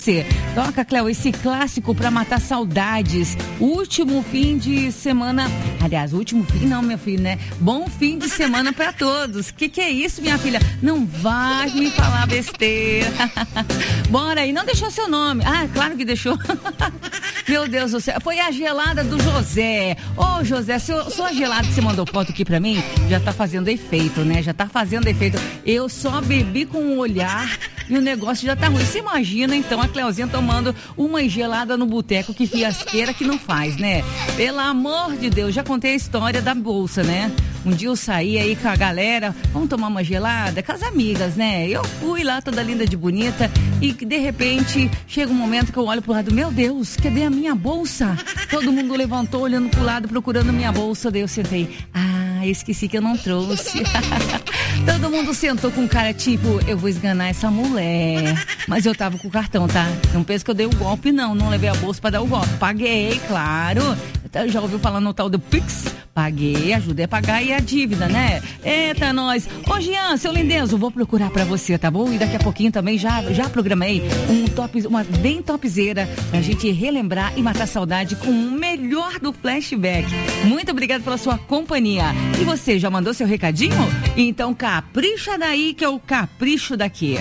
Toca, Cléo, esse clássico pra matar saudades. Último fim de semana. Aliás, último fim, não, meu filho, né? Bom fim de semana pra todos. Que é isso, minha filha? Não vai me falar besteira. Bora aí, não deixou seu nome. Ah, claro que deixou. Meu Deus do céu. Foi a gelada do José. Ô, José, sua gelada que você mandou foto aqui pra mim já tá fazendo efeito, né? Já tá fazendo efeito. Eu só bebi com o olhar e o negócio já tá ruim. Você imagina, então, a Cleuzinha tomando uma gelada no boteco, que fiasqueira que não faz, né? Pelo amor de Deus, já contei a história da bolsa, né? Um dia eu saí aí com a galera, vamos tomar uma gelada, com as amigas, né? Eu fui lá toda linda de bonita e de repente chega um momento que eu olho pro lado, meu Deus, cadê a minha bolsa? Todo mundo levantou olhando pro lado procurando minha bolsa, daí eu sentei, esqueci que eu não trouxe. Todo mundo sentou com cara tipo, eu vou esganar essa mulher. Mas eu tava com o cartão, tá? Não pensa que eu dei o golpe, não levei a bolsa pra dar o golpe. Paguei, claro. Já ouviu falar no tal do Pix? Paguei, ajudei a pagar e a dívida, né? Eita, nós. Ô, Jean, seu lindenzo, vou procurar pra você, tá bom? E daqui a pouquinho também já programei uma bem topzera pra gente relembrar e matar saudade com o melhor do flashback. Muito obrigada pela sua companhia. E você, já mandou seu recadinho? Então capricha daí que é o capricho daqui.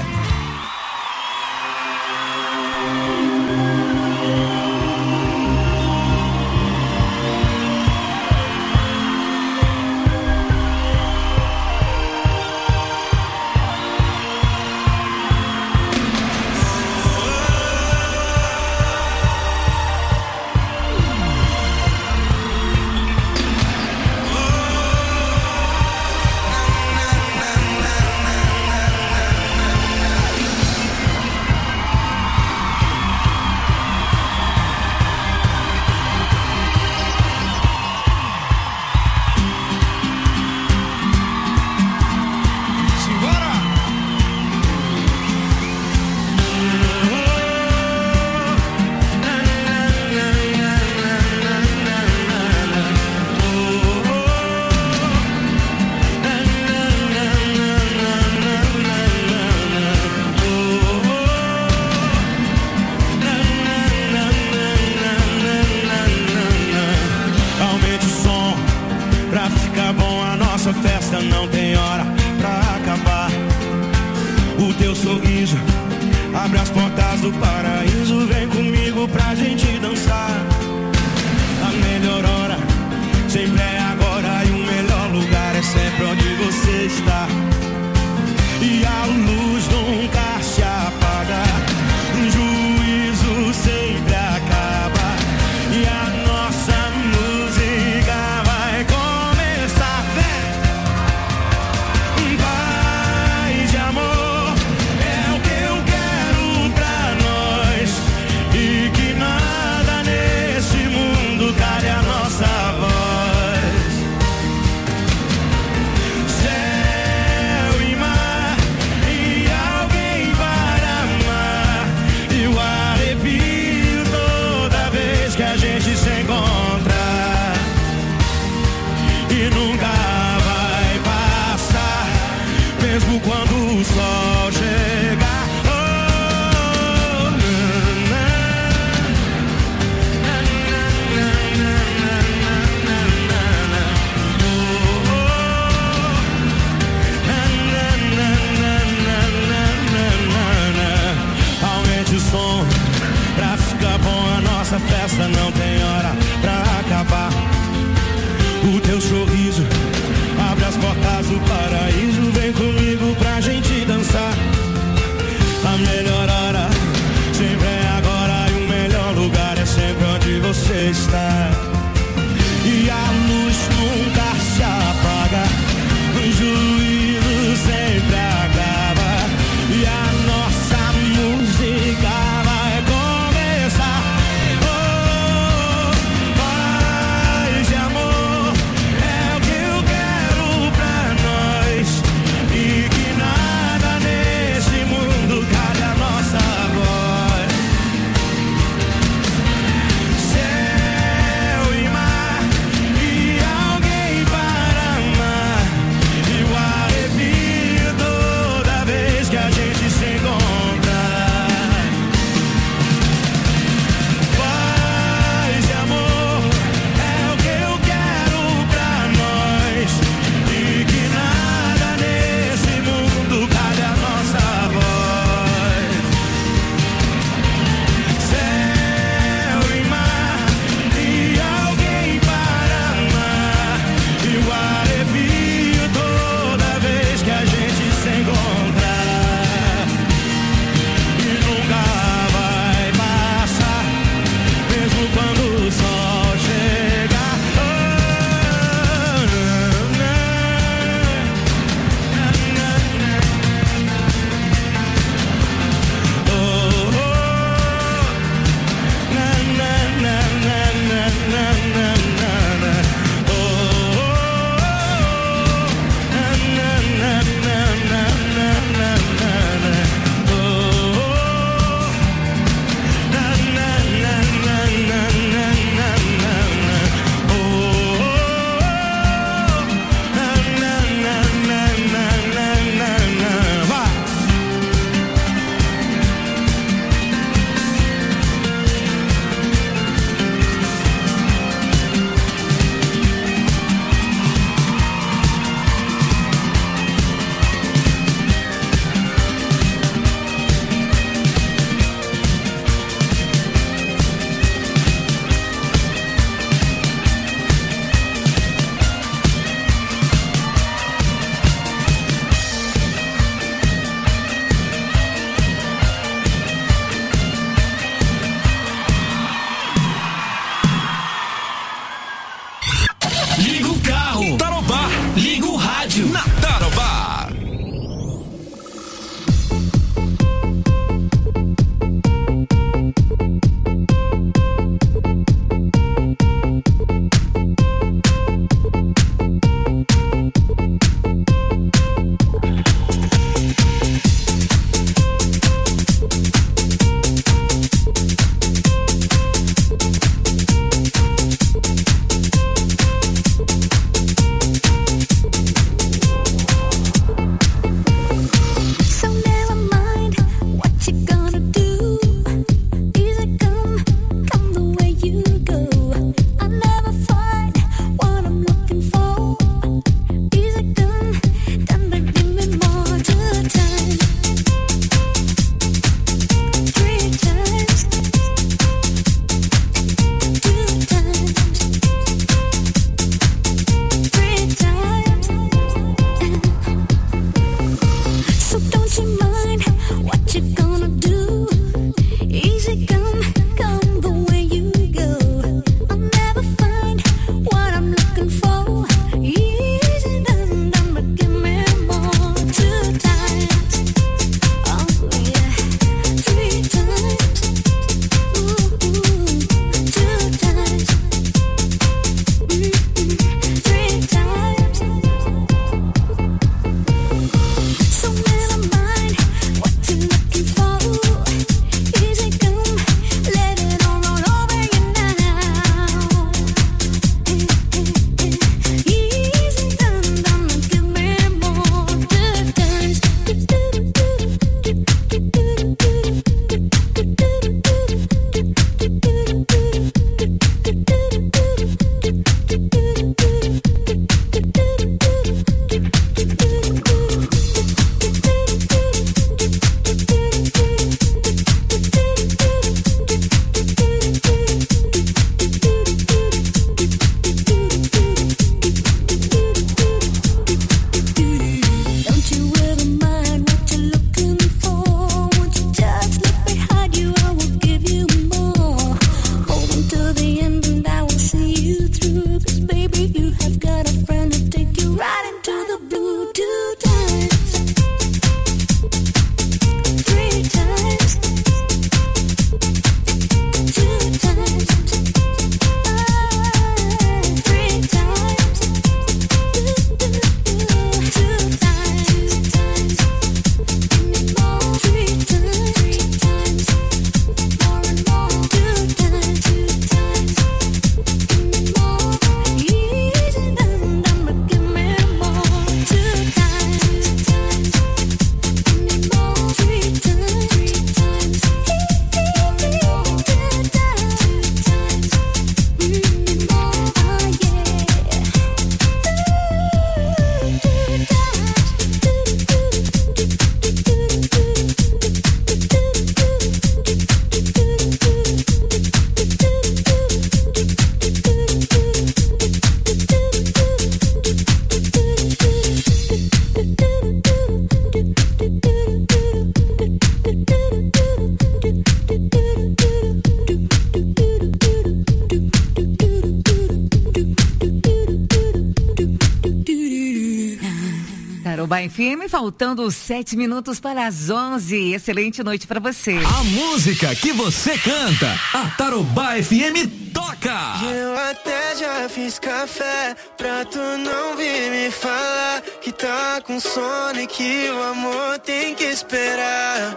Tarobá FM, faltando 7 minutos para as 11. Excelente noite para você. A música que você canta, a Tarobá FM toca. Eu até já fiz café pra tu não vir me falar que tá com sono e que o amor tem que esperar.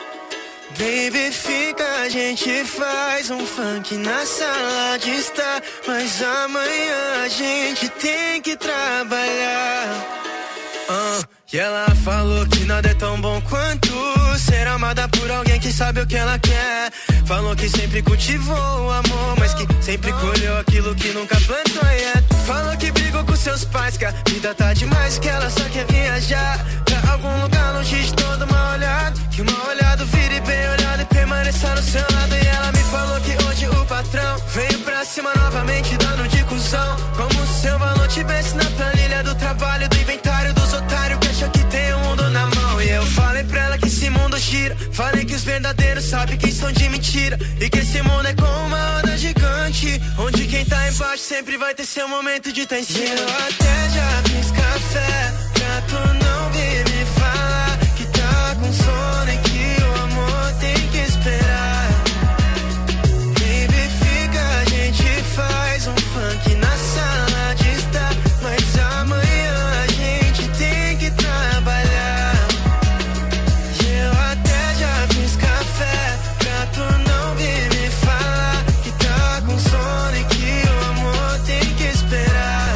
Baby, fica, a gente faz um funk na sala de estar, mas amanhã a gente tem que trabalhar. E ela falou que nada é tão bom quanto ser amada por alguém que sabe o que ela quer. Falou que sempre cultivou o amor, mas que sempre colheu aquilo que nunca plantou. Falou que brigou com seus pais, que a vida tá demais, que ela só quer viajar pra algum lugar longe de todo mal olhado, que o mal olhado vire bem olhado e permaneça no seu lado. E ela me falou que hoje o patrão veio pra cima novamente dando de cuzão, como se seu valor tivesse na planilha do trabalho, do inventário dos otários que acham que tem o mundo na mão. E eu falei pra ela que esse mundo gira, falei que os verdadeiros sabem quem são de mentira, e que esse mundo é como uma onda gigante, onde quem tá embaixo sempre vai ter seu momento de estar em cima. Eu até já fiz café pra tu não vir me falar que tá com sono e que o amor tem que esperar. Baby, fica, a gente faz um funk na sala de estar, mas amanhã a gente tem que trabalhar. E eu até já fiz café pra tu não vir me falar que tá com sono e que o amor tem que esperar.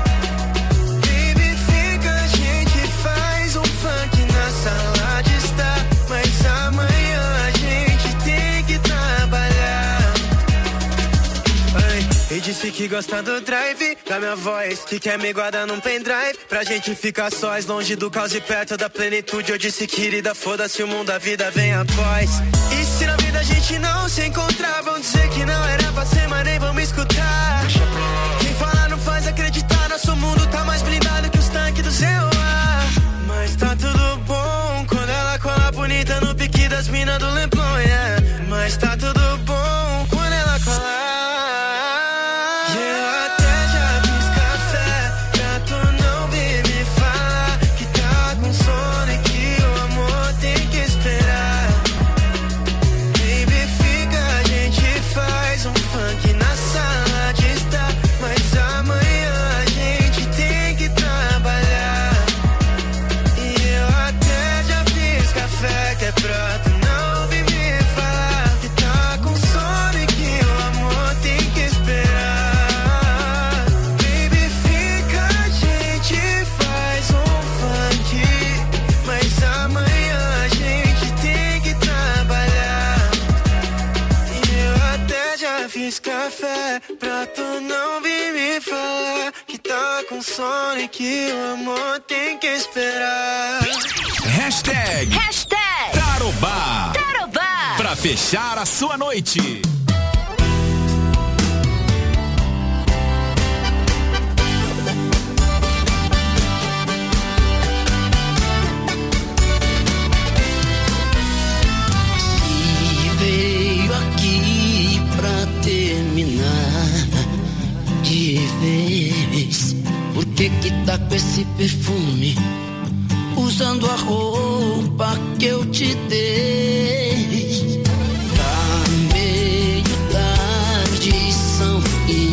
Baby, fica, a gente faz um funk na sala de estar, mas amanhã a gente tem que trabalhar. E disse que gosta do drive da minha voz, que quer me guardar num pendrive pra gente ficar sós, longe do caos e perto da plenitude. Eu disse, querida, foda-se o mundo, a vida vem após. E se na vida a gente não se encontrar, vão dizer que não era pra ser, mas nem vão me escutar. Quem fala não faz acreditar, nosso mundo tá mais blindado que os tanques do ZOA. Mas tá tudo bom quando ela cola bonita no pique das minas do Leblon, yeah. Mas tá tudo fiz café pra tu não vir me falar que tá com sono e que o amor tem que esperar. Hashtag Tarobá. Pra fechar a sua noite. De vez, por que tá com esse perfume? Usando a roupa que eu te dei. Tá meio tarde, são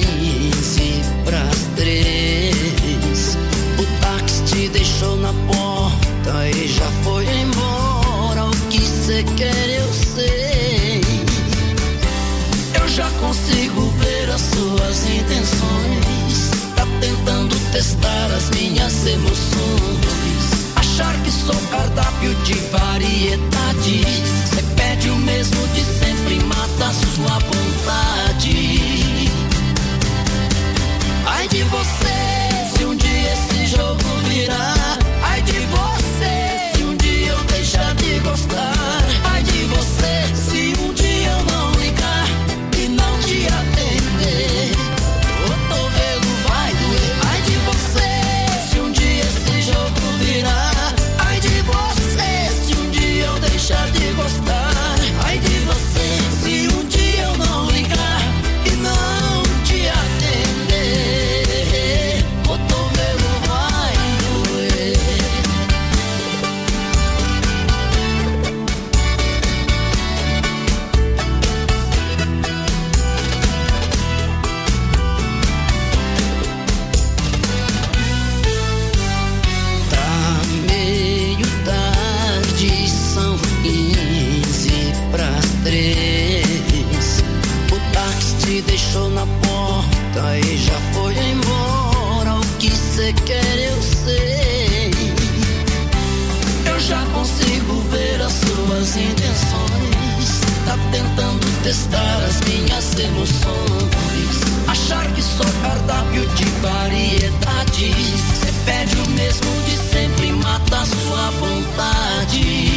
15:03. O táxi te deixou na porta e já foi embora. O que cê quer eu sei. Eu já consigo ver as suas intenções. Tá tentando testar as minhas emoções. Achar que sou cardápio de variedades. Cê pede o mesmo de sempre, mata a sua vontade. Ai de você, se um dia esse jogo virar. Ai de você, se um dia eu deixar de gostar. Ai de você, se um dia eu não ligar e não te atender. O cotovelo vai doer. Ai de você, se um dia esse jogo virar. Ai de você, se um dia eu deixar de gostar. Ai de você, se um dia eu não ligar e não te atender. O cotovelo vai doer. Tá meio tarde, são 15:03. O táxi te deixou na porta e já foi embora. O que cê quer eu sei. Eu já consigo ver as suas intenções. Tá tentando testar as minhas emoções. Achar que sou cardápio de variedades. Cê pede o mesmo de sempre, mata a sua vontade.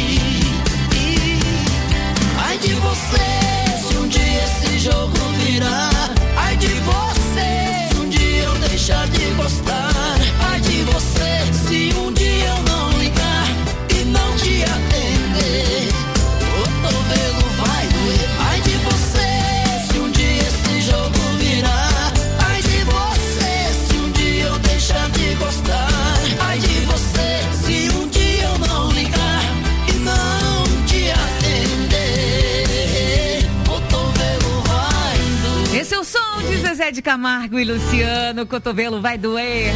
Ai de você, se um dia esse jogo virar. Ai de você, se um dia eu deixar de gostar. Ai de você, se um dia eu não ligar e não te atender. O cotovelo vai doer. Ai de você, se um dia esse jogo virar. Ai de você, se um dia eu deixar de gostar. Ai de você, se um dia eu não ligar e não te atender. O cotovelo vai doer. Esse é o som de Zezé de Camargo e Luciano. O cotovelo vai doer.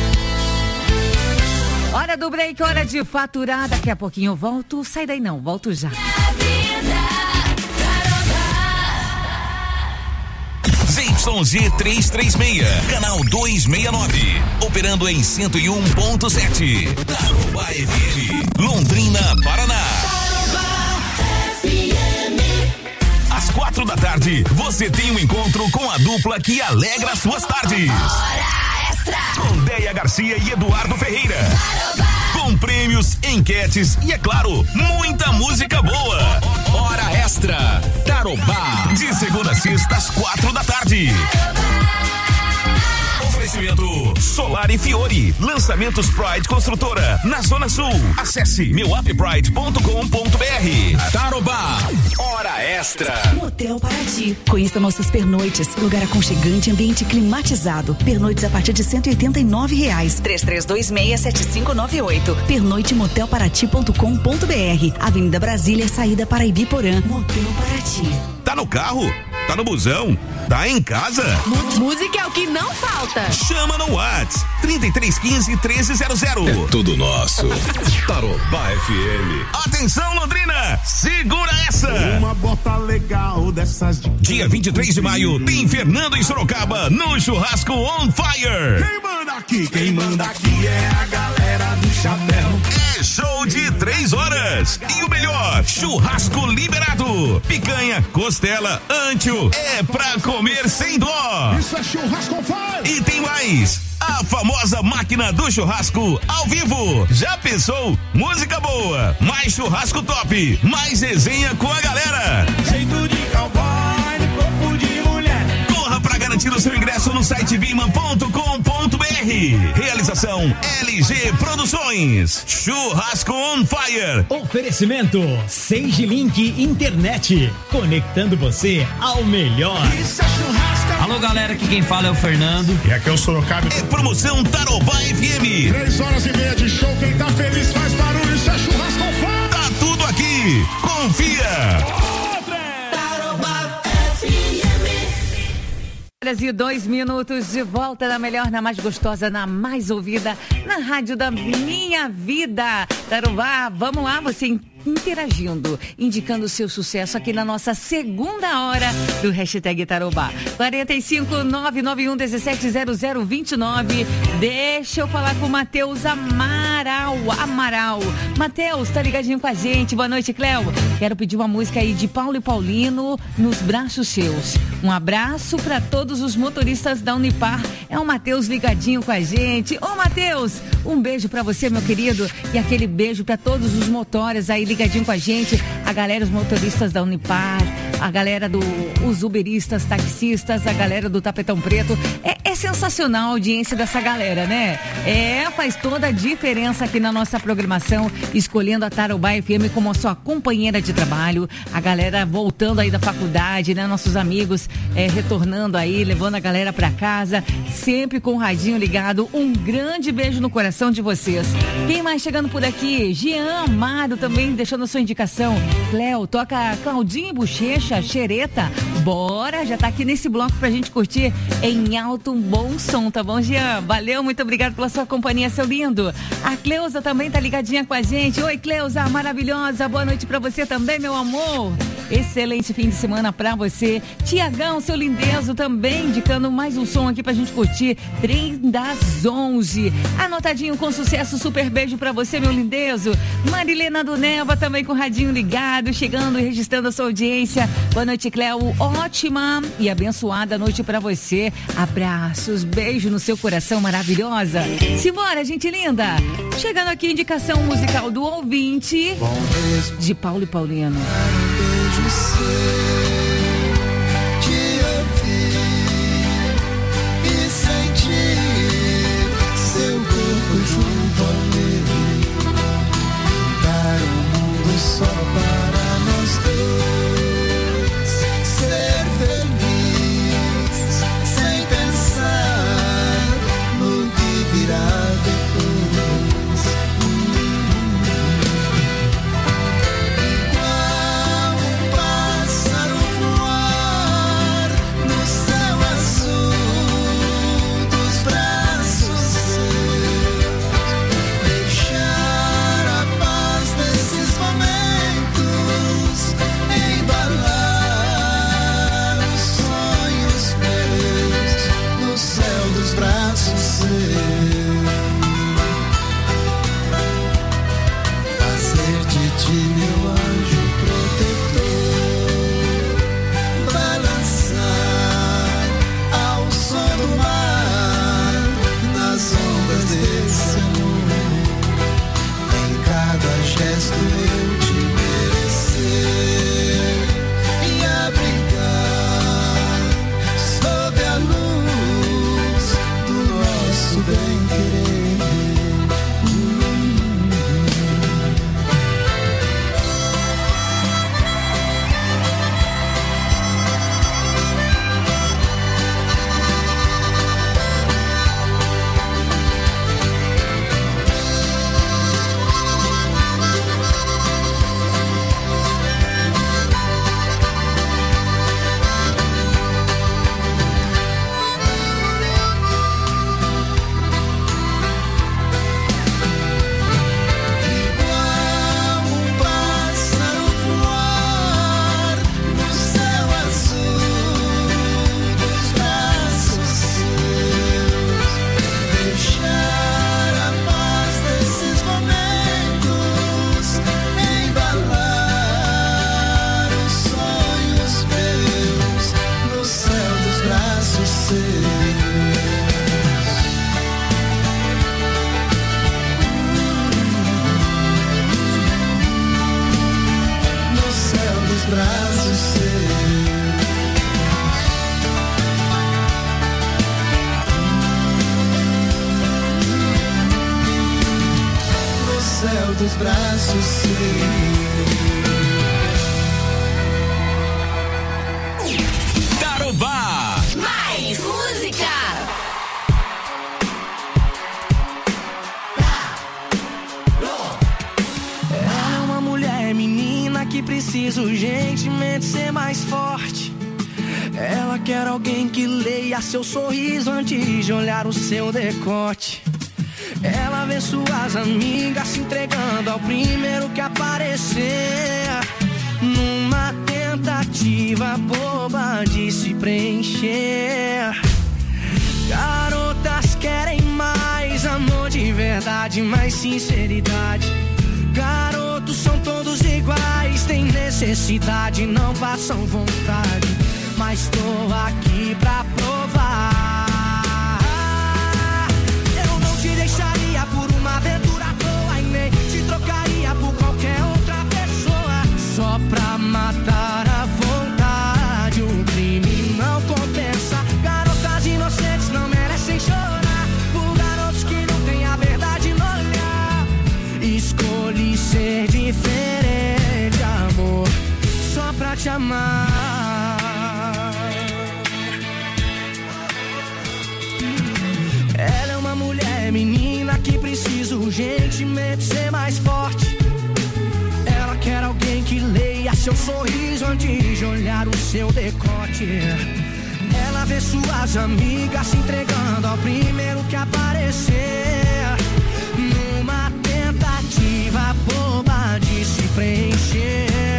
Hora do break, hora de faturar. Daqui a pouquinho eu volto. Sai daí não, volto já. ZYG 336, canal 269, operando em 101.7. Tarobá FM, Londrina, Paraná. Às 4h, você tem um encontro com a dupla que alegra suas tardes. Com Déia Garcia e Eduardo Ferreira. Com prêmios, enquetes e, é claro, muita música boa. Hora Extra, Tarobá, de segunda a sexta às 4h. Oferecimento Solar e Fiore, lançamentos Pride Construtora, na Zona Sul. Acesse meuappride.com.br. Tarobá, Hora Extra. Motel Paraty. Conheça nossos pernoites, lugar aconchegante, ambiente climatizado. Pernoites a partir de R$189. 3326-7598. Pernoitemotelparaty.com.br. Avenida Brasília, saída para Ibiporã. Motel Paraty. Tá no carro? Tá no busão? Tá em casa? Música é o que não falta. Chama no WhatsApp 3315-1300. É tudo nosso. Tarobá FM. Atenção, Londrina! Segura essa! Uma bota legal dessas de... Dia 23 de maio, tem Fernando em Sorocaba, no Churrasco On Fire. Quem manda aqui é a galera do chapéu. É show de 3 horas. E o melhor, churrasco liberado. Picanha, costela, antio. É pra comer sem dó. Isso é churrasco on fire. E tem mais. A famosa máquina do churrasco ao vivo. Já pensou? Música boa, mais churrasco top, mais resenha com a galera. Jeito de cowboy, corpo de mulher. Corra pra garantir o seu ingresso no site biman.com.br. Realização LG Produções. Churrasco on fire. Oferecimento Sage Link Internet, conectando você ao melhor. Isso é churrasco. Alô galera, aqui quem fala é o Fernando. E aqui é o Sorocaba. É promoção Tarobá FM. 3h30 de show, quem tá feliz faz barulho, isso é churrasco on fire. Tá tudo aqui, confia. Brasil, 2 minutos de volta na melhor, na mais gostosa, na mais ouvida, na rádio da minha vida. Tarobá, vamos lá, você interagindo, indicando o seu sucesso aqui na nossa segunda hora do hashtag Tarobá. 45991170029. Deixa eu falar com o Matheus Amaral. Matheus, tá ligadinho com a gente. Boa noite, Cléo. Quero pedir uma música aí de Paulo e Paulino, Nos Braços Seus. Um abraço para todos os motoristas da Unipar. É o Matheus ligadinho com a gente. Ô, Matheus, um beijo para você, meu querido, e aquele beijo para todos os motores aí ligadinho com a gente, a galera, os motoristas da Unipar, a galera os uberistas, taxistas, a galera do Tapetão Preto. É sensacional a audiência dessa galera, né? Faz toda a diferença aqui na nossa programação, escolhendo a Tarobá FM como a sua companheira de trabalho, a galera voltando aí da faculdade, né? Nossos amigos retornando aí, levando a galera pra casa, sempre com o radinho ligado. Um grande beijo no coração de vocês. Quem mais chegando por aqui? Jean Amaro também deixando a sua indicação. Cléo, toca Claudinho e Bochecha, Xereta. Bora, já tá aqui nesse bloco pra gente curtir em alto um bom som, tá bom, Jean? Valeu, muito obrigado pela sua companhia, seu lindo. A Cleusa também tá ligadinha com a gente. Oi, Cleusa, maravilhosa. Boa noite pra você também, meu amor. Excelente fim de semana pra você. Tiagão, seu lindezo, também indicando mais um som aqui pra gente curtir. Trem das 11. Anotadinho com sucesso, super beijo pra você, meu lindezo. Marilena do Neva também com o radinho ligado, chegando e registrando a sua audiência. Boa noite, Cléo. Ótima e abençoada noite pra você. Abraços, beijo no seu coração, maravilhosa. Simbora, gente linda. Chegando aqui, indicação musical do ouvinte de Paulo e Paulino. Beijo seu, te ouvir e sentir seu corpo junto ao meu, dar o mundo só para nós dois, ser feliz sem pensar no que virá depois. Igual um pássaro nossos braços Tarobá. Mais música. Ela é uma mulher menina que precisa urgentemente ser mais forte. Ela quer alguém que leia seu sorriso antes de olhar o seu decote. Ela vê suas amigas se entregando ao primeiro que aparecer, numa tentativa boba de se preencher. Garotas querem mais amor de verdade, mais sinceridade. Garotos são todos iguais, têm necessidade, não passam vontade. Mas tô aqui pra provar. Eu não te deixaria por uma aventura à toa, e nem te trocaria por qualquer outra pessoa. Só pra matar a vontade, o crime não compensa. Garotas inocentes não merecem chorar por garotos que não têm a verdade no olhar. Escolhi ser diferente, amor, só pra te amar. Ela é uma mulher menina que precisa urgentemente ser mais forte. Ela quer alguém que leia seu sorriso antes de olhar o seu decote. Ela vê suas amigas se entregando ao primeiro que aparecer, numa tentativa boba de se preencher.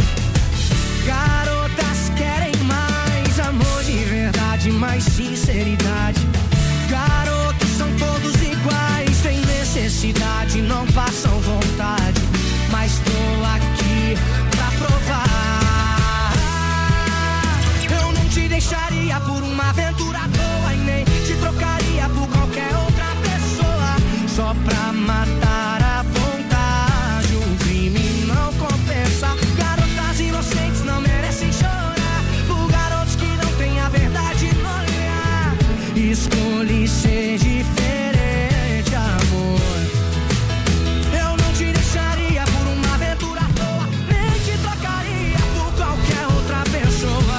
Garotas querem mais amor de verdade, mais sinceridade. Garotos são todos iguais, têm necessidade, não passam vontade. Mas tô aqui pra provar. Eu não te deixaria por uma aventura à toa, e nem te trocaria por qualquer outra pessoa. Só pra matar a vontade, o crime não compensa. Garotas inocentes não merecem chorar por garotos que não têm a verdade no olhar. Escolhi ser diferente, amor. Eu não te deixaria por uma aventura à toa, nem te trocaria por qualquer outra pessoa.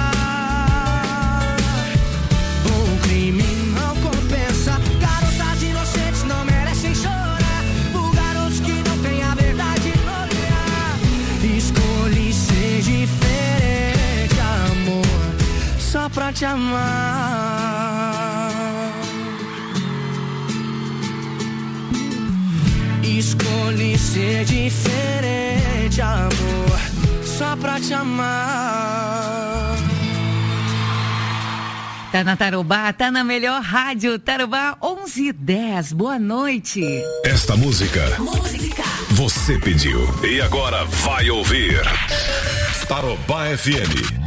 O crime não compensa. Garotas inocentes não merecem chorar por garotos que não têm a verdade no olhar. Escolhi ser diferente, amor, só pra te amar. Escolhi ser diferente, amor, só pra te amar. Tá na Tarobá, tá na melhor rádio, Tarobá 11:10. Boa noite. Esta música você pediu e agora vai ouvir. Tarobá FM.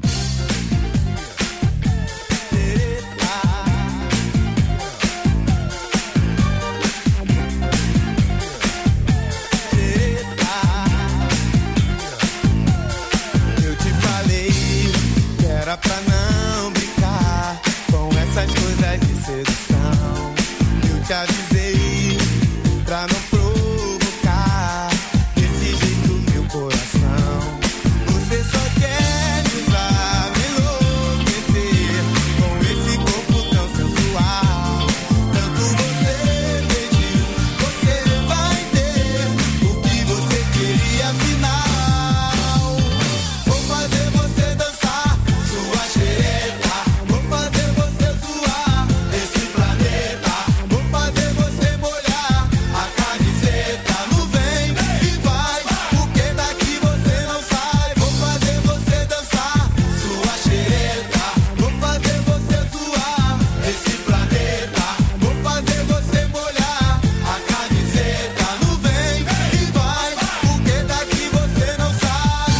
Pra não brincar com essas coisas de sedução. Eu te avisei pra não provocar desse jeito meu coração. Você só quer me usar, me enlouquecer com esse corpo tão sensual. Tanto você pediu, você vai ter o que você queria afinal. Vou fazer você dançar sua xereta, vou fazer você zoar esse planeta, vou fazer você molhar a camiseta no vem e vai, porque daqui você não sai. Vou fazer você dançar sua xereta, vou fazer você zoar esse planeta, vou fazer você molhar a camiseta no vem e vai, porque daqui você não sai.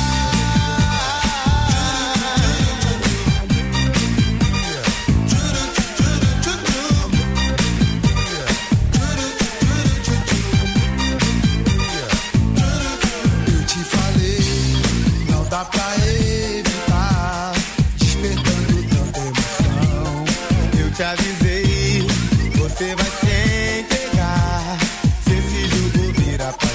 Eu te falei, não dá pra evitar, despertando tanta emoção. Eu te avisei, você vai se entregar, se esse jogo virar pra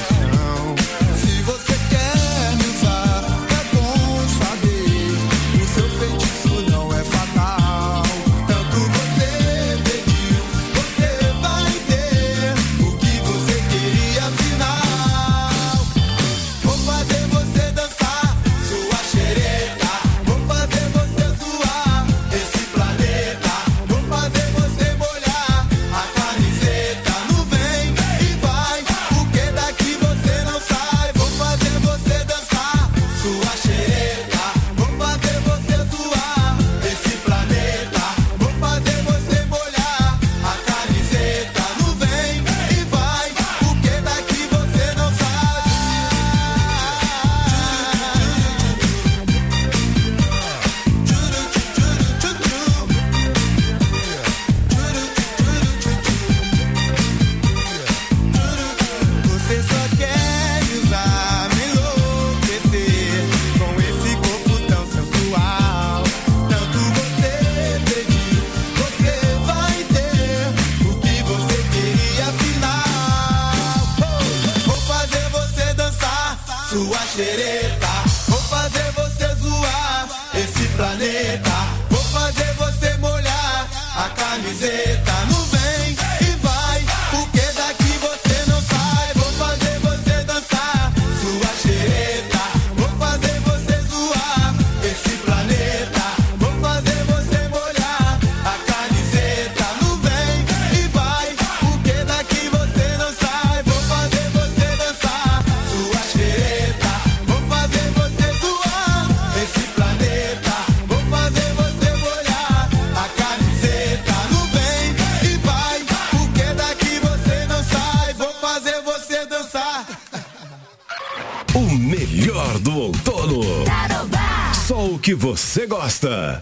planeta. Vou fazer você molhar a camiseta. Não vem e vai, porque daqui você não sai. Vou fazer você dançar sua xereta. Vou fazer você zoar esse planeta. Vou fazer você molhar a camiseta. Não vem e vai, porque daqui você não sai. Vou fazer você dançar sua xereta. Vou fazer você zoar esse planeta. Vou fazer você molhar a camiseta. Não vem e vai, porque daqui você não sai. Vou fazer você dançar. O melhor do outono. Só o que você gosta.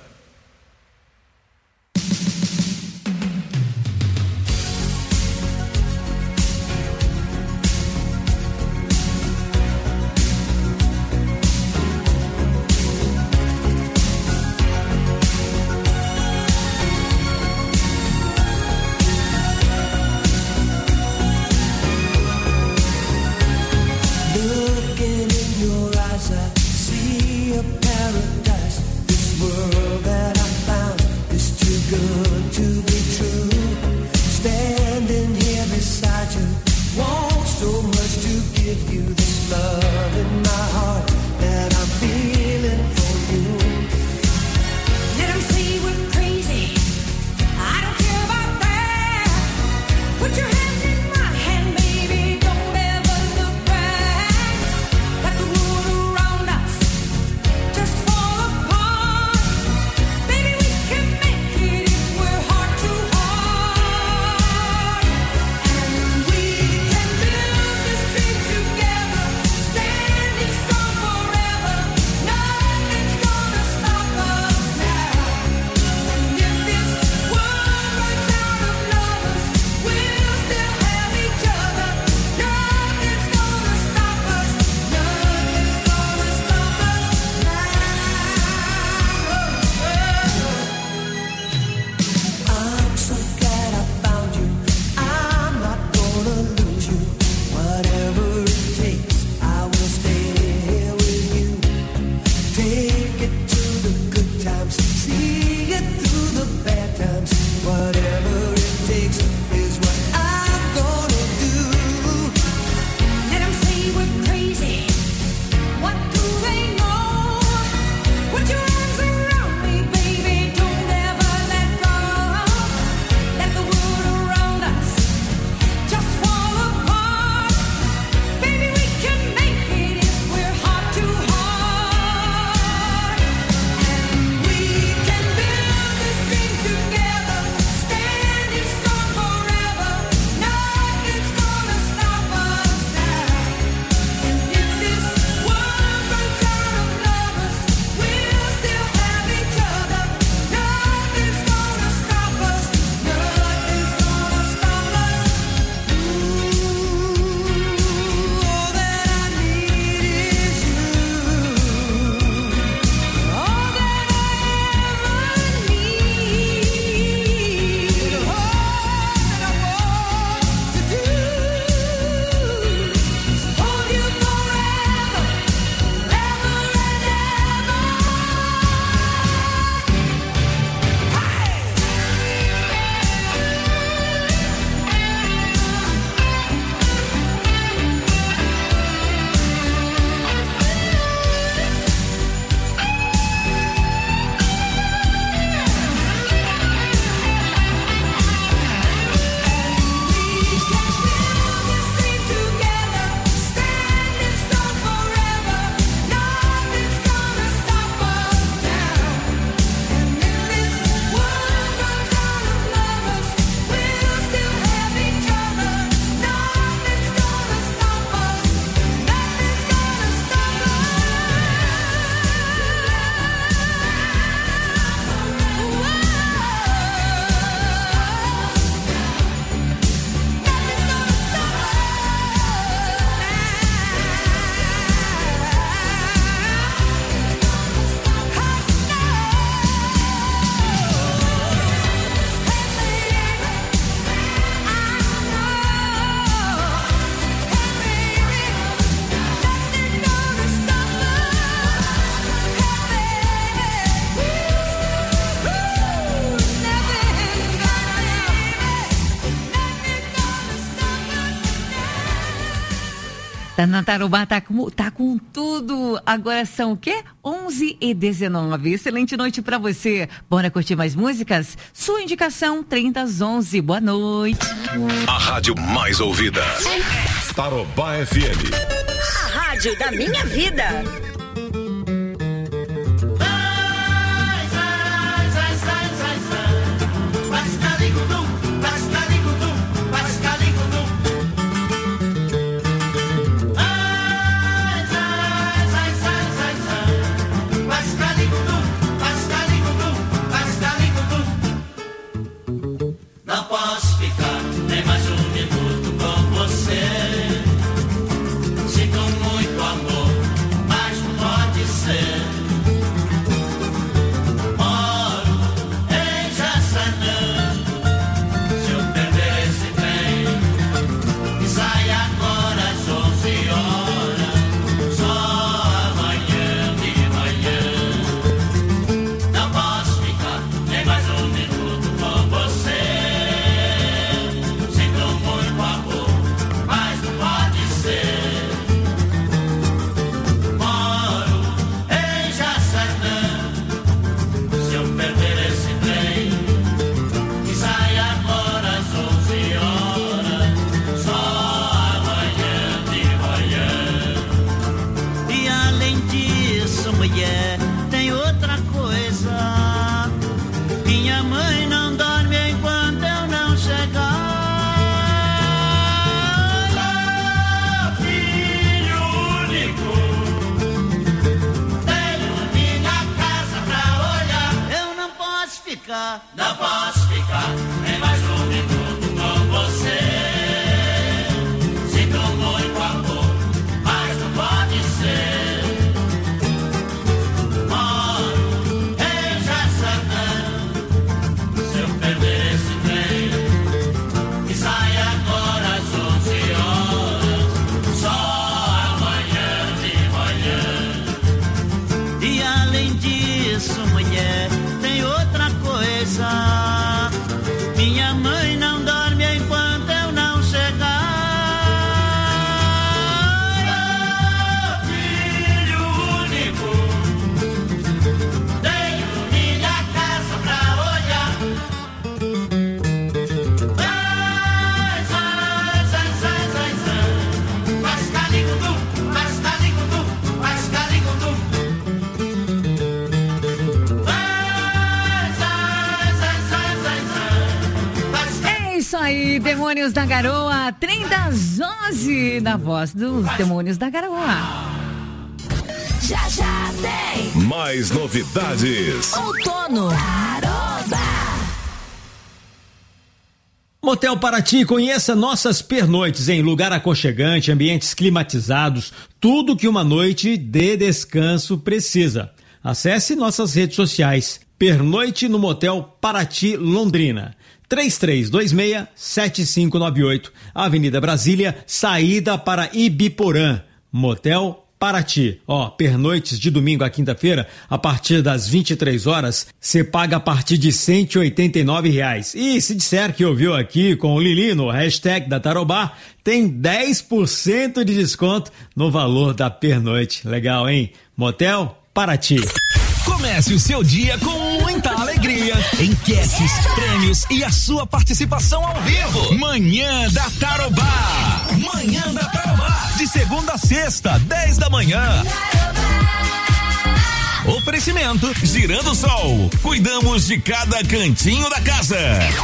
Looking in your eyes, I see a paradise. This world Na Tarobá tá com tudo. Agora são o quê? 11h19. Excelente noite pra você. Bora curtir mais músicas? Sua indicação, 30/11. Boa noite. A rádio mais ouvida. Tarobá FM. A rádio da minha vida. Não posso ficar nem mais um minuto com você. Sinto muito amor, mas não pode ser. Moro em Jaçanã. Se eu perder esse trem, que sai agora às 11 horas, só amanhã de manhã. Não posso ficar nem mais um minuto com você. Tem outra coisa. Minha mãe não dorme enquanto eu não chegar. Filho único, tenho minha casa pra olhar. Eu não posso ficar nem mais um minuto com você. Sinto muito amor, mas não pode ser. Mulher, tem outra coisa. Minha mãe não dorme enquanto eu não chegar. Filho único, tenho minha casa pra olhar. Isso aí, Demônios da Garoa, 30/11, na voz dos Demônios da Garoa. Já já tem Mais novidades. outono. Tarobá. Motel Paraty, conheça nossas pernoites em lugar aconchegante, ambientes climatizados, tudo que uma noite de descanso precisa. Acesse nossas redes sociais. Pernoite no Motel Paraty, Londrina. 3326-7598, Avenida Brasília, saída para Ibiporã, Motel Paraty. Pernoites de domingo a quinta-feira, a partir das 23 horas, você paga a partir de R$189. E se disser que ouviu aqui com o Lili no hashtag da Tarobá, tem 10% de desconto no valor da pernoite. Legal, hein? Motel Paraty. Comece o seu dia com muita alegria, enquetes, prêmios e a sua participação ao vivo. Manhã da Tarobá. Manhã da Tarobá. De segunda a sexta, 10 da manhã. Oferecimento Girando o Sol. Cuidamos de cada cantinho da casa.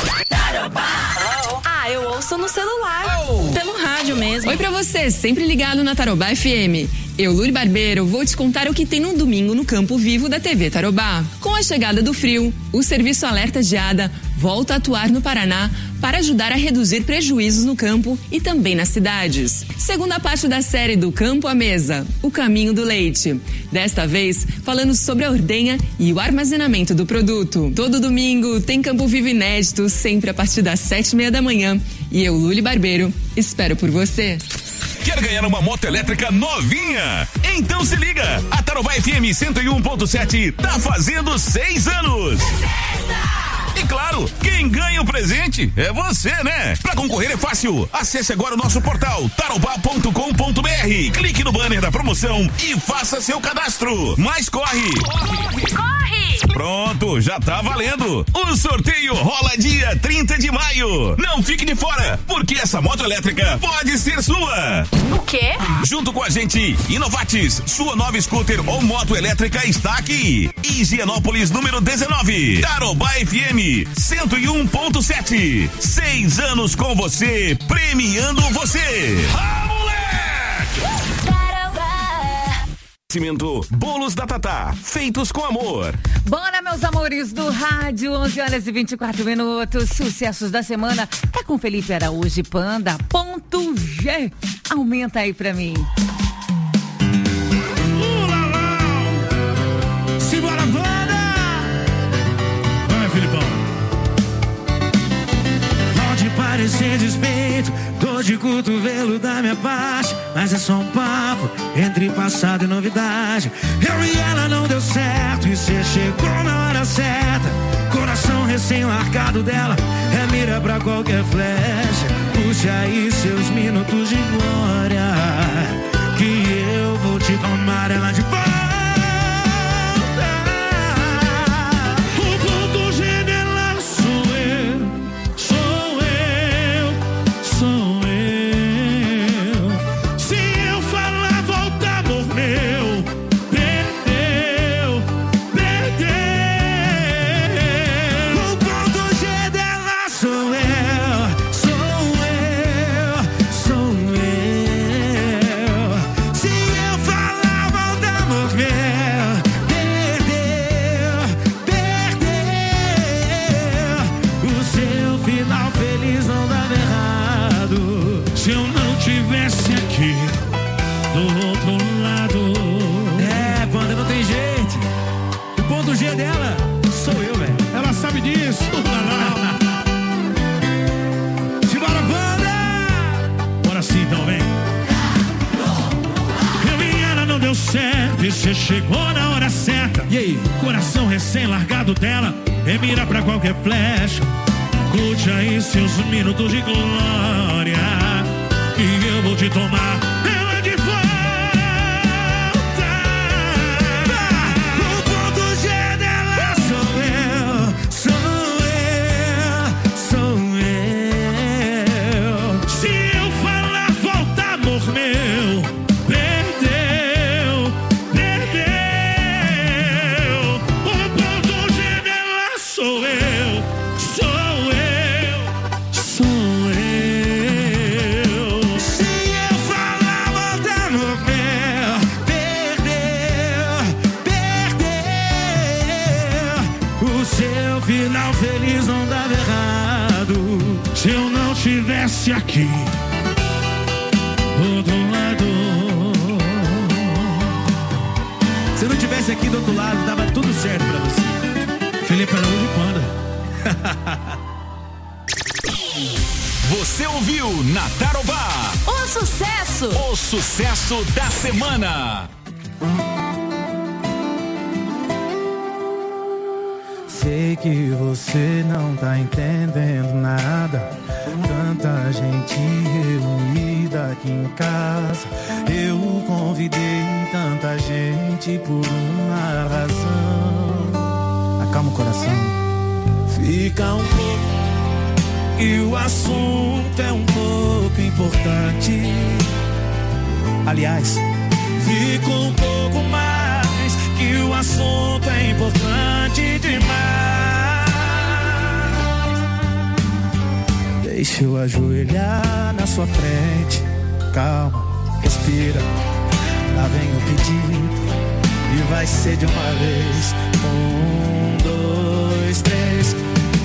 Eu ouço no celular, pelo rádio mesmo. Oi pra você, sempre ligado na Tarobá FM. Eu, Luri Barbeiro, vou te contar o que tem no domingo no Campo Vivo da TV Tarobá. Com a chegada do frio, o Serviço Alerta Geada volta a atuar no Paraná para ajudar a reduzir prejuízos no campo e também nas cidades. Segunda parte da série Do Campo à Mesa, O Caminho do Leite. Desta vez, falando sobre a ordenha e o armazenamento do produto. Todo domingo tem Campo Vivo inédito, sempre a partir das 7:30 da manhã. E eu, Luli Barbeiro, espero por você. Quer ganhar uma moto elétrica novinha? Então se liga! A Tarobá FM 101.7 tá fazendo 6 anos! E claro, quem ganha o presente é você, né? Pra concorrer é fácil. Acesse agora o nosso portal tarobá.com.br. Clique no banner da promoção e faça seu cadastro. Mas corre! Pronto, já tá valendo. O sorteio rola dia 30 de maio. Não fique de fora, porque essa moto elétrica pode ser sua. O quê? Junto com a gente, Inovatis, sua nova scooter ou moto elétrica está aqui. Higienópolis número 19, Tarobá FM 101.7. 6 anos com você, premiando você. Bolos da Tatá, feitos com amor. Bora, meus amores do rádio, 11h24. Sucessos da semana é com Felipe Araújo e Panda. Ponto G. Aumenta aí pra mim. Simbora, Panda! Vai, Filipão. Pode parecer despeito, dor de cotovelo da minha parte, mas é só um papo entre passado e novidade. Eu e ela não deu certo e cê chegou na hora certa. Coração recém-largado dela é mira pra qualquer flecha. Puxe aí seus minutos de glória, que eu vou te tomar ela de volta. O ponto G dela sou eu. Se eu falar volta, amor meu, perdeu. O ponto G dela sou eu. Se eu falar volta, amor meu, perdeu. O seu final feliz não dava errado se eu não tivesse aqui do outro lado. É, Panda, não tem jeito. O ponto G dela sou eu, velho. Ela sabe disso. Simbora, Panda! Bora sim, então, vem. Eu e ela não deu certo e cê chegou na hora certa. E aí? Coração recém-largado dela é mira pra qualquer flecha. Curte aí seus minutos de glória, e eu vou te tomar ela de volta. O ponto G dela sou eu. Se eu falar volta, amor meu, perdeu. O ponto G dela sou eu. Final feliz não dava errado se eu não tivesse aqui do outro lado. Se eu não tivesse aqui do outro lado, dava tudo certo pra você. Felipe Araújo e Panda. Você ouviu na Tarobá O sucesso da semana. Sei que você não tá entendendo nada. Tanta gente reunida aqui em casa. Eu convidei tanta gente por uma razão. Acalma o coração. Fica um pouco, que o assunto é um pouco importante. Aliás, fica um pouco mais, que o assunto é importante demais. Deixa eu ajoelhar na sua frente. Calma, respira. Lá vem o pedido e vai ser de uma vez. 1, 2, 3.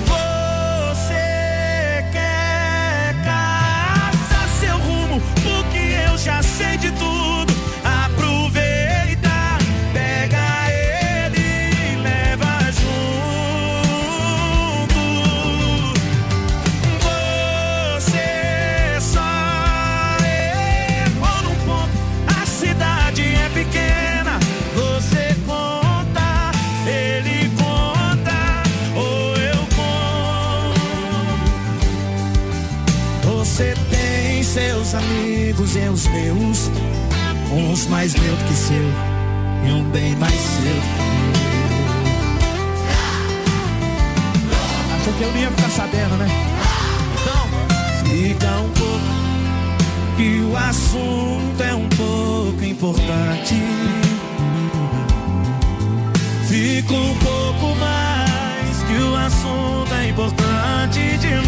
Você quer caçar seu rumo, porque eu já sei de tudo. Aproveita, pega ele e leva junto. Você só errou num ponto. A cidade é pequena, você conta, ele seus amigos e os meus, uns mais meu do que seu e um bem mais seu que meu. Achou que eu não ia ficar sabendo, né? Então, fica um pouco, que o assunto é um pouco importante. Fica um pouco mais, que o assunto é importante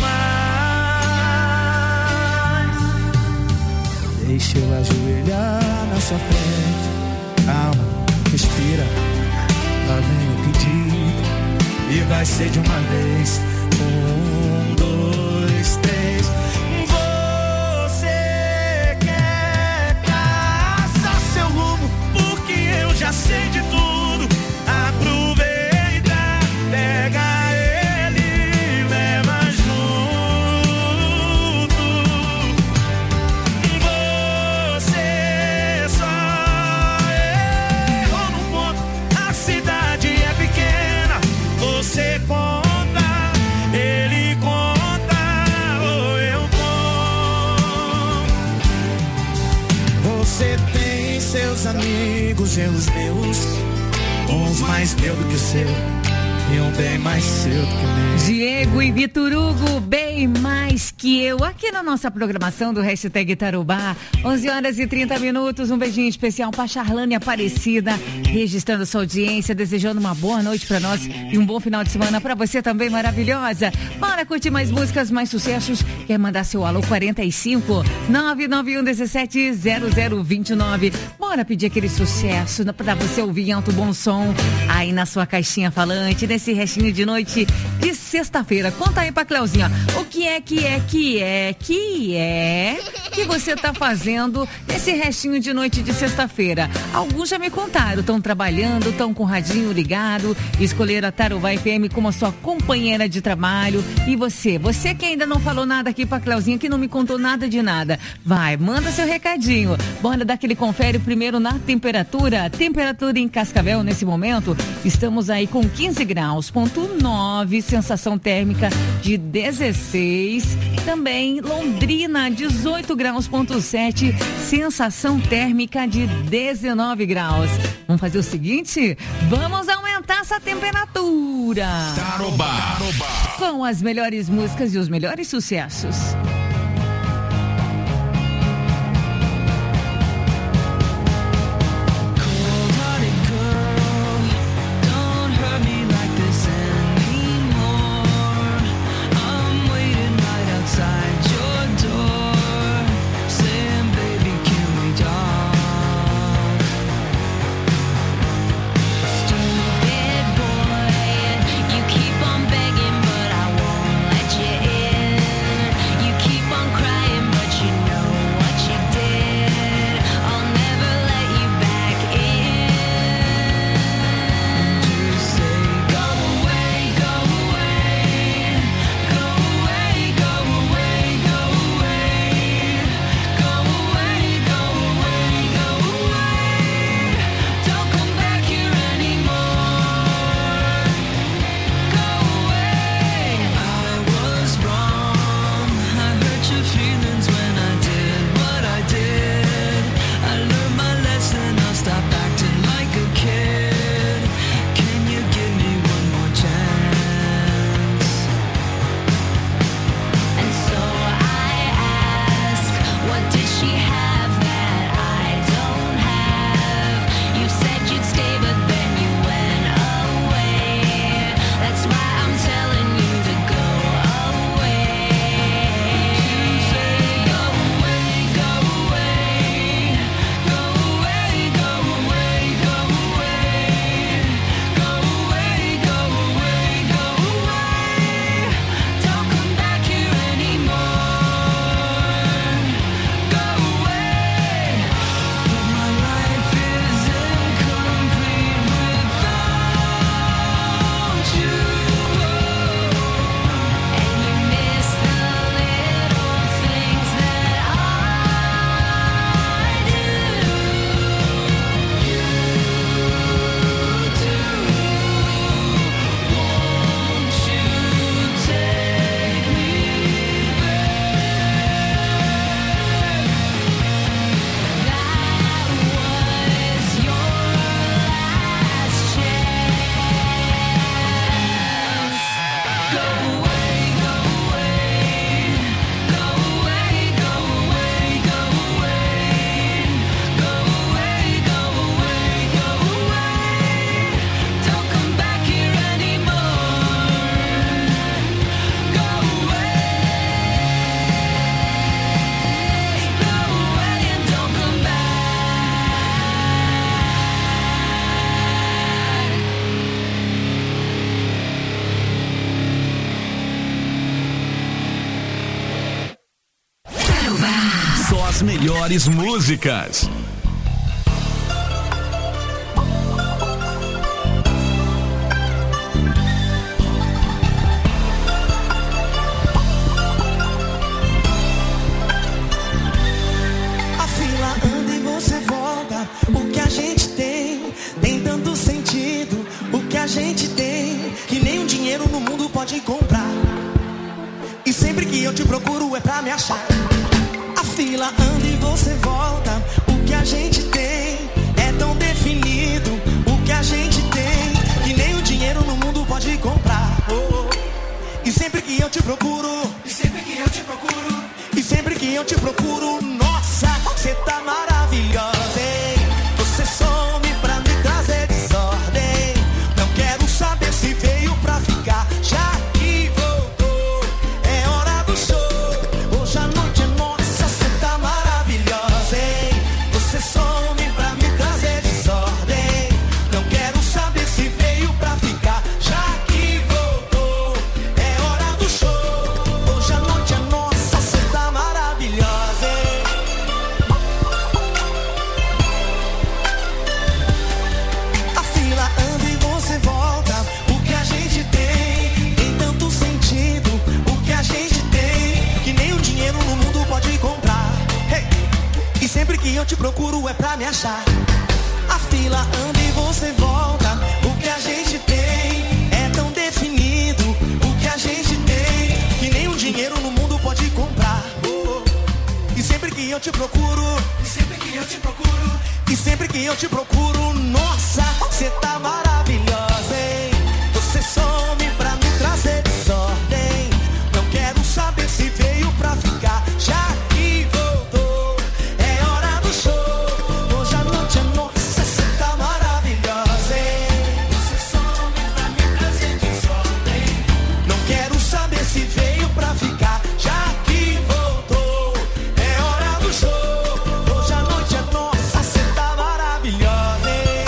demais. Deixa eu ajoelhar na sua frente. Calma, respira. Lá vem o pedido e vai ser de uma vez. 1, 2, 3. Você quer traçar seu rumo, porque eu já sei de tudo. Aproveita, pega ele e leva junto. Você só errou num ponto. A cidade é pequena. Você conta, ele conta, ou eu conto. Você tem seus amigos e os meus, uns mais meu do que o seu e um bem mais seu do que meu. Diego e Vitor Hugo, bem mais que eu, aqui na nossa programação do Hashtag Tarobá, 11h30. Um beijinho especial pra Charlane Aparecida, registrando sua audiência, desejando uma boa noite pra nós e um bom final de semana pra você também, maravilhosa. Bora curtir mais músicas, mais sucessos. Quer mandar seu alô 45 991 17 0029. Bora pedir aquele sucesso pra você ouvir em alto bom som aí na sua caixinha falante, nesse restinho de noite de sexta-feira. Conta aí pra Cleuzinha, o que você tá fazendo nesse restinho de noite de sexta-feira? Alguns já me contaram, estão trabalhando, estão com o radinho ligado, escolheram a Tarobá FM como a sua companheira de trabalho. E você que ainda não falou nada aqui pra Cleuzinha, que não me contou nada de nada, vai, manda seu recadinho. Bora dar aquele confere primeiro na temperatura em Cascavel nesse momento, estamos aí com 15 graus, ponto 9, sensação térmica de 16, também Londrina 18 graus, ponto 7, sensação térmica de 19 graus. Vamos fazer o seguinte, vamos aumentar essa temperatura. Tarobá. Com as melhores músicas e os melhores sucessos. You keep as melhores músicas. A fila anda e você volta. O que a gente tem tanto sentido. O que a gente tem que nem um dinheiro no mundo pode comprar. E sempre que eu te procuro é pra me achar. A fila anda e você volta. O que a gente tem é tão definido. O que a gente tem que nem o dinheiro no mundo pode comprar. E sempre que eu te procuro, e sempre que eu te procuro, e sempre que eu te procuro, nossa, você tá maravilhosa, hein? Você some pra me trazer desordem. Não quero saber se veio pra ficar. Já que voltou, é hora do show. Hoje a noite é nossa, você tá maravilhosa, hein? Você some pra me trazer desordem. Não quero saber se veio pra ficar. Já que voltou, é hora do show. Hoje a noite é nossa, você tá maravilhosa, hein? A fila anda e você volta. O que a gente tem tanto sentido. O que a gente tem que nem o dinheiro no mundo pode comprar. Hey! E sempre que eu te procuro é pra me achar. A fila anda e você volta. O que a gente tem é tão definido. O que a gente tem que nem o dinheiro no mundo pode comprar. E sempre que eu te procuro, e sempre que eu te procuro, e sempre que eu te procuro, nossa, você tá maravilhosa, hein? Você some pra me trazer desordem. Não quero saber se veio pra ficar. Já que voltou, é hora do show. Hoje a noite é nossa, você tá maravilhosa, hein? Você some pra me trazer desordem. Não quero saber se veio pra ficar. Já que voltou, é hora do show. Hoje a noite é nossa, você tá maravilhosa, hein?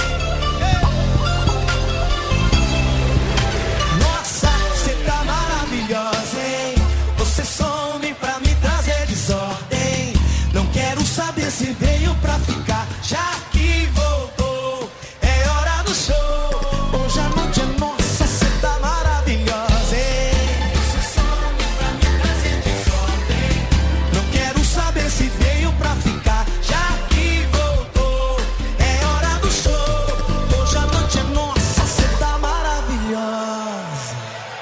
Nossa, você tá maravilhosa, hein? Você some pra me trazer desordem. Não quero saber se veio pra ficar. Já que voltou, é hora do show. Hoje a noite é nossa, você tá maravilhosa, hein? Você some pra me trazer desordem. Não quero saber se veio pra ficar. Já que voltou, é hora do show. Hoje a noite é nossa, você tá maravilhosa.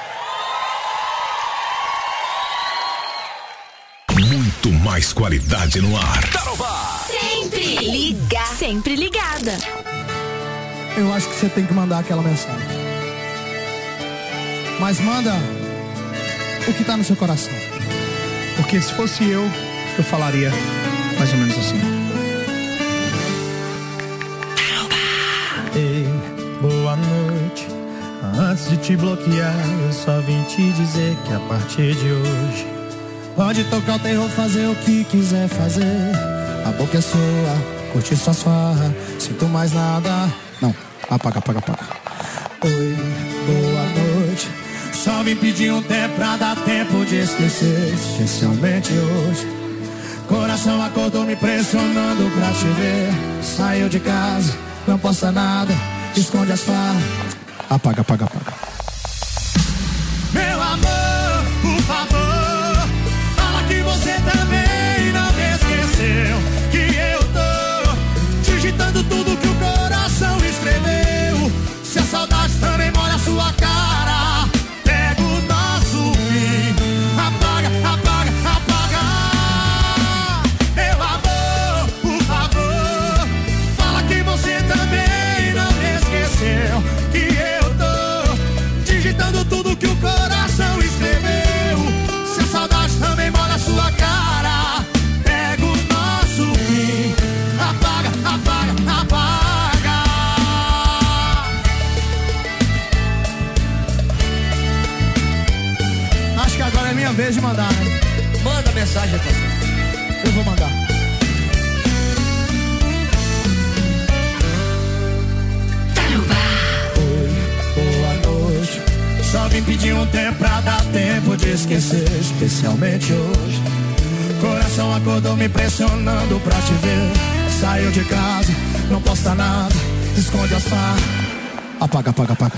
Muito mais qualidade no ar. Sempre liga. Sempre ligada. Eu acho que você tem que mandar aquela mensagem. Mas manda o que tá no seu coração. Porque se fosse eu falaria mais ou menos assim. Ei, boa noite. Antes de te bloquear, eu só vim te dizer que a partir de hoje pode tocar o terror, fazer o que quiser fazer. A boca é sua, curtir suas farras. Sinto mais nada. Não, apaga. Oi, boa noite. Só vim pedir um tempo pra dar tempo de esquecer. Especialmente hoje. Coração acordou me pressionando pra te ver. Saiu de casa, não posta nada. Esconde as farras. Apaga. Meu amor, por favor, fala que você também não me esqueceu. Que eu tô digitando tudo que o coração escreveu. Se a saudade também molha a sua cara, pega o nosso fim. Apaga. Meu amor, por favor, fala que você também não me esqueceu. Que eu tô digitando tudo que o coração escreveu. Se a saudade também molha a sua cara, pega o nosso fim. Apaga. Acho que agora é minha vez de mandar, né? Manda mensagem, parceiro. Eu vou mandar. Oi, boa noite. Só vim pedir um tempo pra dar tempo de esquecer. Especialmente hoje. Coração acordou me pressionando pra te ver. Saiu de casa, não posta nada, esconde as farras. Apaga, apaga, apaga.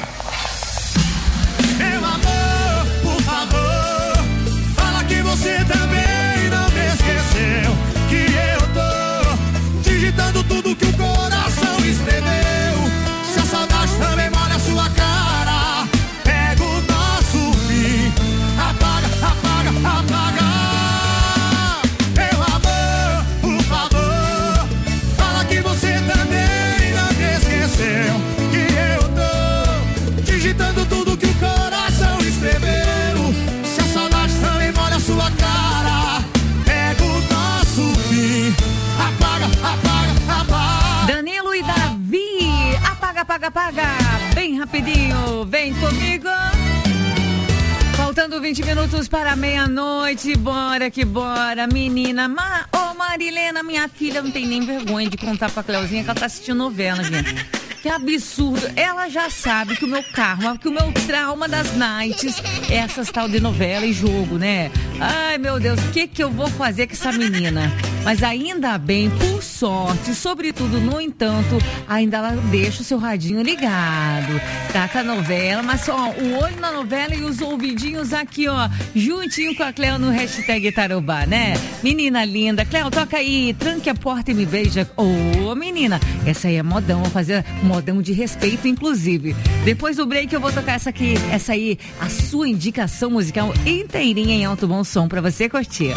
Meu amor, por favor, fala que você também não me esqueceu. Que eu tô digitando tudo que o coração escreveu. Se a saudade também molha a sua cara, pega o nosso fim. Apaga, apaga, apaga. Meu amor, por favor, fala que você também não me esqueceu. Que eu tô digitando tudo que o coração escreveu. Se a saudade também molha a sua cara, pega o nosso fim. Apaga, apaga, apaga. Danilo e Davi, apaga, apaga, apaga. Bem rapidinho, vem comigo. Faltando 20 minutos para meia-noite, bora que bora, menina. Ô Marilena, minha filha não tem nem vergonha de contar pra Cleuzinha que ela tá assistindo novela, gente. Que absurdo, ela já sabe que o meu karma, que o meu trauma das nights é essas tal de novela e jogo, né? Ai, meu Deus, o que eu vou fazer com essa menina? Mas ainda bem, por sorte, sobretudo, no entanto, ainda ela deixa o seu radinho ligado. Tá com a novela, mas ó, o olho na novela e os ouvidinhos aqui, ó, juntinho com a Cleo no hashtag Tarobá, né? Menina linda, Cleo, toca aí, tranque a porta e me beija. Ô, menina, essa aí é modão, vou fazer modão de respeito, inclusive. Depois do break eu vou tocar essa aí, a sua indicação musical inteirinha em alto bom som pra você curtir.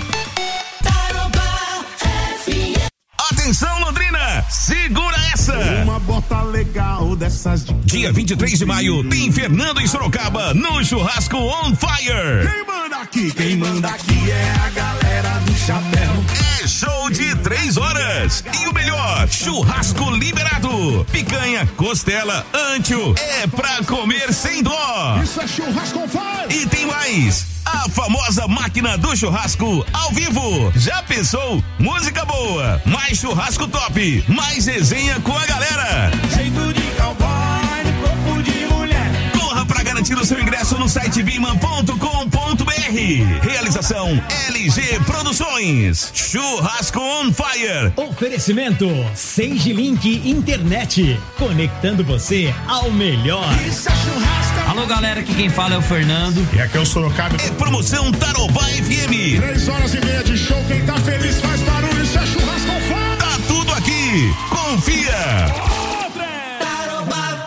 Atenção, Londrina, segura essa! Uma bota legal dessas de... Dia 23 de maio tem Fernando em Sorocaba no Churrasco On Fire. Quem manda aqui é a galera do chapéu. É show de 3 horas. E o melhor, churrasco liberado. Picanha, costela, ancho, é pra comer sem dó. Isso é Churrasco On Fire. E tem mais. A famosa máquina do churrasco ao vivo. Já pensou? Música boa, mais churrasco top, mais resenha com a galera. Jeito de cowboy, corpo de mulher. Corra pra garantir o seu ingresso no site biman.com.br. Realização LG Produções. Churrasco On Fire. Oferecimento Sage Link Internet, conectando você ao melhor. Isso é churrasco. Alô, galera, aqui quem fala é o Fernando. E aqui é o Sorocaba. É promoção Tarobá FM. 3h30 de show, quem tá feliz faz barulho, isso é Churrasco On Fire. Tá tudo aqui, confia. Tarobá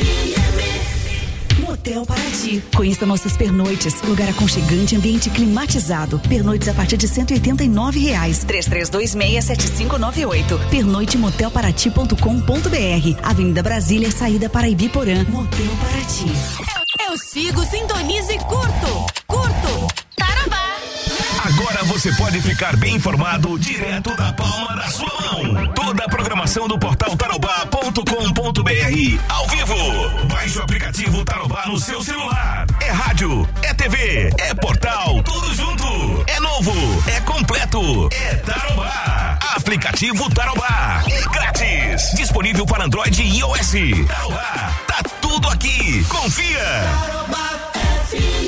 FM. Motel Paraty. Conheça nossas pernoites, lugar aconchegante, ambiente climatizado. Pernoites a partir de R$189. 3326-7598. Pernoitemotelparati.com.br. Avenida Brasília, saída para Ibiporã. Motel Paraty. Eu sigo, sintonizo e curto. Tarobá. Agora você pode ficar bem informado direto da palma da sua mão. Toda a programação do portal tarobá.com.br ao vivo. Baixe o aplicativo Tarobá no seu celular. É rádio, é TV, é portal, tudo junto. É novo, é completo, é Tarobá. Aplicativo Tarobá. É grátis. Disponível para Android e iOS. Tarobá. Tá tudo aqui. Confia. Tarobá.